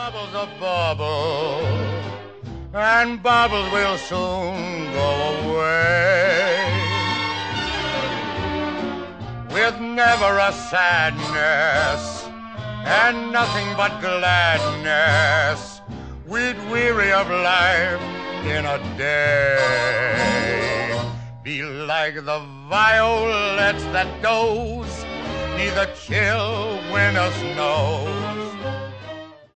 Bubble's a bubble, and bubbles will soon go away, with never a sadness and nothing but gladness. We'd weary of life in a day, be like the violets that doze neath the chill winter snows,